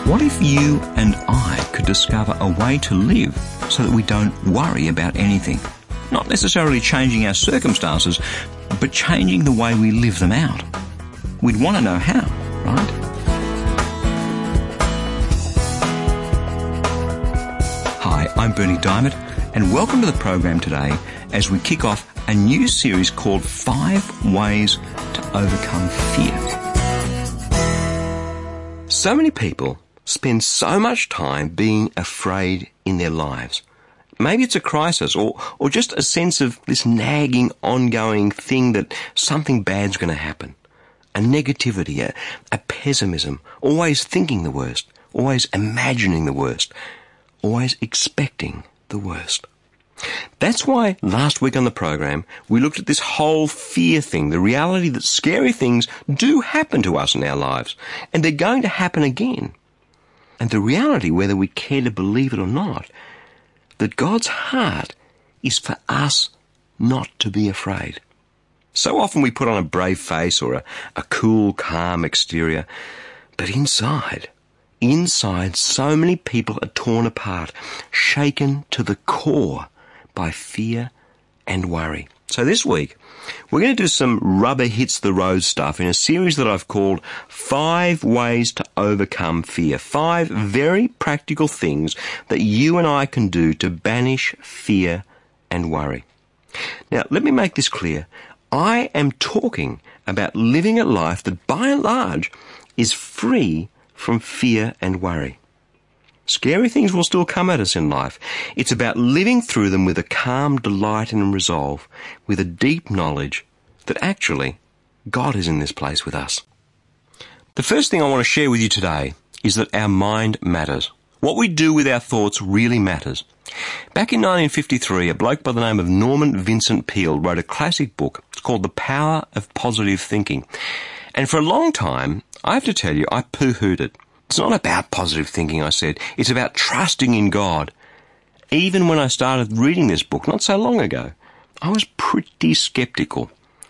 What if you and I could discover a way to live so that we don't worry about anything? Not necessarily changing our circumstances, but changing the way we live them out. We'd want to know how, right? Hi, I'm Bernie Diamond, and welcome to the program today as we kick off a new series called 5 Ways to Overcome Fear. So many people spend so much time being afraid in their lives. Maybe it's a crisis or just a sense of this nagging, ongoing thing that something bad's going to happen. A negativity, a pessimism, always thinking the worst, always imagining the worst, always expecting the worst. That's why last week on the program we looked at this whole fear thing, the reality that scary things do happen to us in our lives, and they're going to happen again. And the reality, whether we care to believe it or not, that God's heart is for us not to be afraid. So often we put on a brave face or a cool, calm exterior, but inside so many people are torn apart, shaken to the core by fear and worry. So this week, we're going to do some rubber hits the road stuff in a series that I've called 5 Ways to Overcome Fear. 5 very practical things that you and I can do to banish fear and worry. Now, let me make this clear. I am talking about living a life that, by and large, is free from fear and worry. Scary things will still come at us in life. It's about living through them with a calm delight and resolve, with a deep knowledge that actually God is in this place with us. The first thing I want to share with you today is that our mind matters. What we do with our thoughts really matters. Back in 1953, a bloke by the name of Norman Vincent Peale wrote a classic book. It's called The Power of Positive Thinking. And for a long time, I have to tell you, I poo-hooed it. It's not about positive thinking, I said. It's about trusting in God. Even when I started reading this book not so long ago, I was pretty skeptical.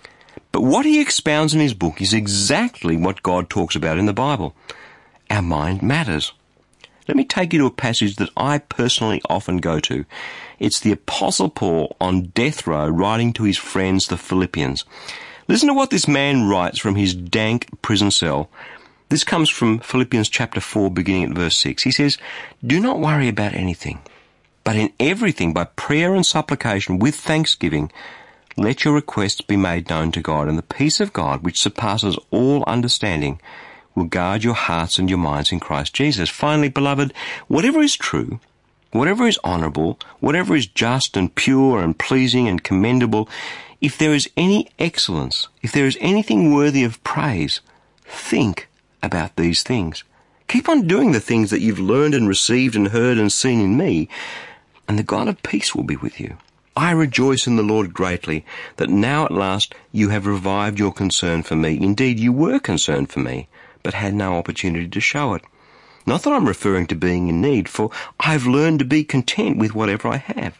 But what he expounds in his book is exactly what God talks about in the Bible. Our mind matters. Let me take you to a passage that I personally often go to. It's the Apostle Paul on death row writing to his friends, the Philippians. Listen to what this man writes from his dank prison cell. This comes from Philippians chapter 4, beginning at verse 6. He says, "Do not worry about anything, but in everything, by prayer and supplication with thanksgiving, let your requests be made known to God, and the peace of God, which surpasses all understanding, will guard your hearts and your minds in Christ Jesus. Finally, beloved, whatever is true, whatever is honourable, whatever is just and pure and pleasing and commendable, if there is any excellence, if there is anything worthy of praise, think about these things. Keep on doing the things that you've learned and received and heard and seen in me, and the God of peace will be with you. I rejoice in the Lord greatly that now at last you have revived your concern for me. Indeed, you were concerned for me, but had no opportunity to show it. Not that I'm referring to being in need, for I have learned to be content with whatever I have.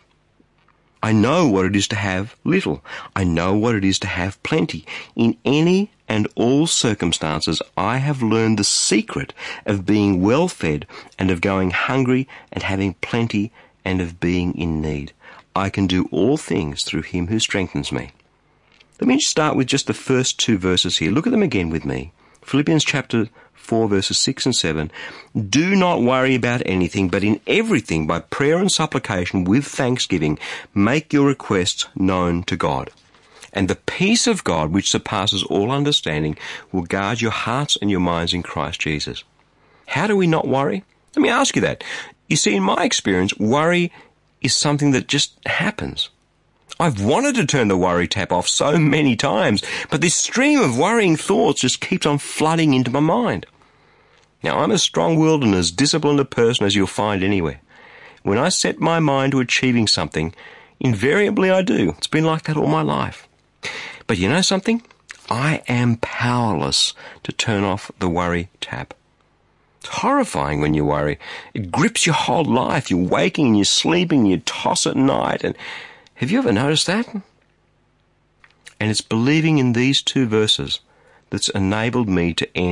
I know what it is to have little. I know what it is to have plenty. In any and all circumstances, I have learned the secret of being well fed and of going hungry and having plenty and of being in need. I can do all things through him who strengthens me." Let me start with just the first 2 verses here. Look at them again with me. Philippians chapter 4, verses 6 and 7. "Do not worry about anything, but in everything, by prayer and supplication with thanksgiving, make your requests known to God. And the peace of God, which surpasses all understanding, will guard your hearts and your minds in Christ Jesus." How do we not worry? Let me ask you that. You see, in my experience, worry is something that just happens. I've wanted to turn the worry tap off so many times, but this stream of worrying thoughts just keeps on flooding into my mind. Now, I'm as strong-willed and as disciplined a person as you'll find anywhere. When I set my mind to achieving something, invariably I do. It's been like that all my life. But you know something? I am powerless to turn off the worry tap. It's horrifying when you worry. It grips your whole life. You're waking and you're sleeping, you toss at night. And have you ever noticed that? And it's believing in these 2 verses that's enabled me to end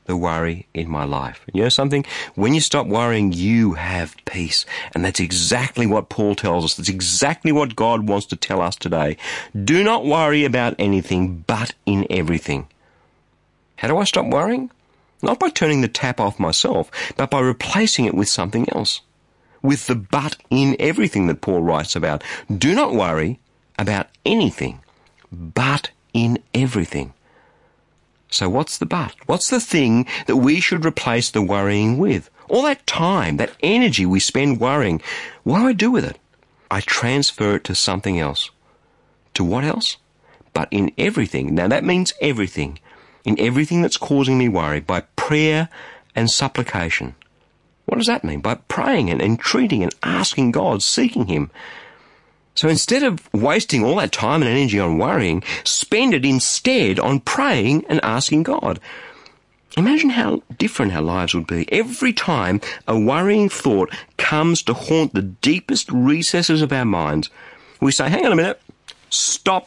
the worry in my life. And you know something? When you stop worrying, you have peace. And that's exactly what Paul tells us. That's exactly what God wants to tell us today. Do not worry about anything, but in everything. How do I stop worrying? Not by turning the tap off myself, but by replacing it with something else. With the but in everything that Paul writes about. Do not worry about anything, but in everything. So what's the but? What's the thing that we should replace the worrying with? All that time, that energy we spend worrying, what do I do with it? I transfer it to something else. To what else? But in everything. Now that means everything. In everything that's causing me worry, by prayer and supplication. What does that mean? By praying and entreating and asking God, seeking Him. So instead of wasting all that time and energy on worrying, spend it instead on praying and asking God. Imagine how different our lives would be. Every time a worrying thought comes to haunt the deepest recesses of our minds, we say, hang on a minute, stop.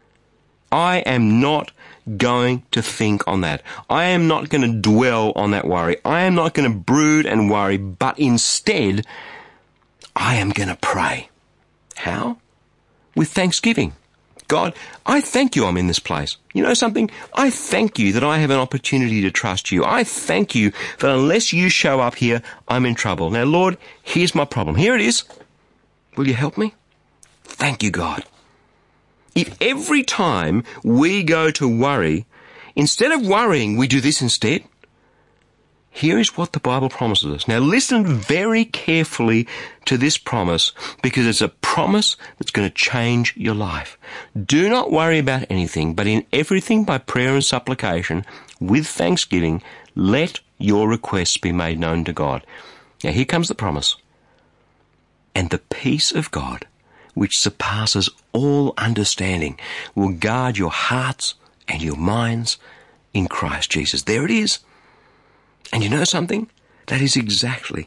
I am not going to think on that. I am not going to dwell on that worry. I am not going to brood and worry, but instead, I am going to pray. How? With thanksgiving. God, I thank you I'm in this place. You know something? I thank you that I have an opportunity to trust you. I thank you that unless you show up here, I'm in trouble. Now, Lord, here's my problem. Here it is. Will you help me? Thank you, God. If every time we go to worry, instead of worrying, we do this instead, here is what the Bible promises us. Now listen very carefully to this promise, because it's a promise that's going to change your life. Do not worry about anything, but in everything by prayer and supplication, with thanksgiving, let your requests be made known to God. Now here comes the promise. And the peace of God, which surpasses all understanding, will guard your hearts and your minds in Christ Jesus. There it is. And you know something? That is exactly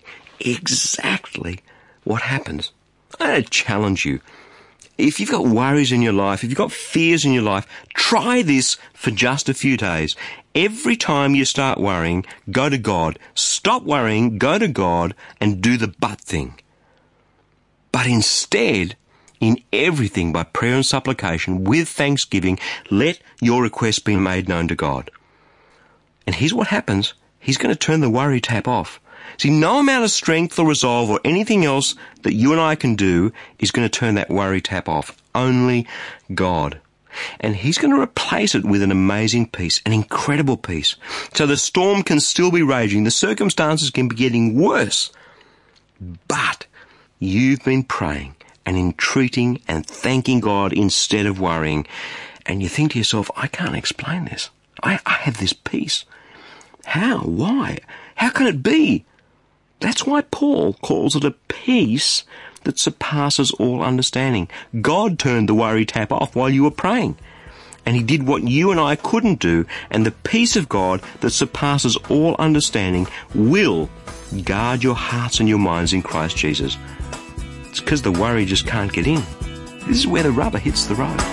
what happens. I challenge you. If you've got worries in your life, if you've got fears in your life, try this for just a few days. Every time you start worrying, go to God. Stop worrying, go to God, and do the but thing. But instead, in everything by prayer and supplication, with thanksgiving, let your requests be made known to God. And here's what happens. He's going to turn the worry tap off. See, no amount of strength or resolve or anything else that you and I can do is going to turn that worry tap off. Only God. And He's going to replace it with an amazing peace, an incredible peace. So the storm can still be raging. The circumstances can be getting worse. But you've been praying and entreating and thanking God instead of worrying. And you think to yourself, I can't explain this. I have this peace. How? Why? How can it be? That's why Paul calls it a peace that surpasses all understanding. God turned the worry tap off while you were praying. And He did what you and I couldn't do, and the peace of God that surpasses all understanding will guard your hearts and your minds in Christ Jesus. It's because the worry just can't get in. This is where the rubber hits the road.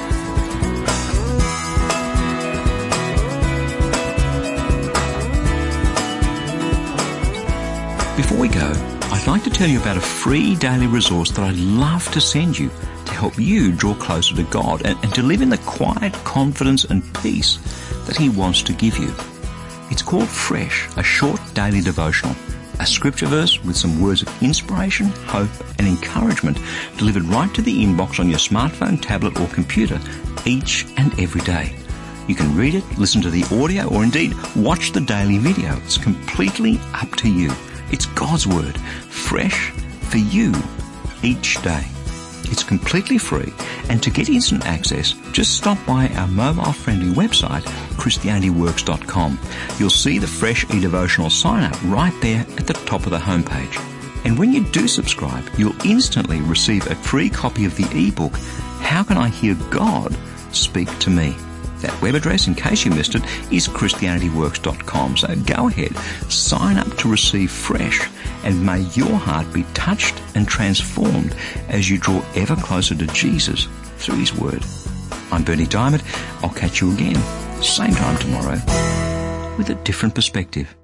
Before we go, I'd like to tell you about a free daily resource that I'd love to send you to help you draw closer to God and to live in the quiet confidence and peace that He wants to give you. It's called Fresh, a short daily devotional, a scripture verse with some words of inspiration, hope and encouragement delivered right to the inbox on your smartphone, tablet or computer each and every day. You can read it, listen to the audio or indeed watch the daily video. It's completely up to you. It's God's Word, fresh for you each day. It's completely free, and to get instant access, just stop by our mobile-friendly website, ChristianityWorks.com. You'll see the Fresh eDevotional sign-up right there at the top of the homepage. And when you do subscribe, you'll instantly receive a free copy of the ebook, How Can I Hear God Speak to Me? That web address, in case you missed it, is ChristianityWorks.com. So go ahead, sign up to receive Fresh, and may your heart be touched and transformed as you draw ever closer to Jesus through His Word. I'm Bernie Diamond. I'll catch you again, same time tomorrow, with a different perspective.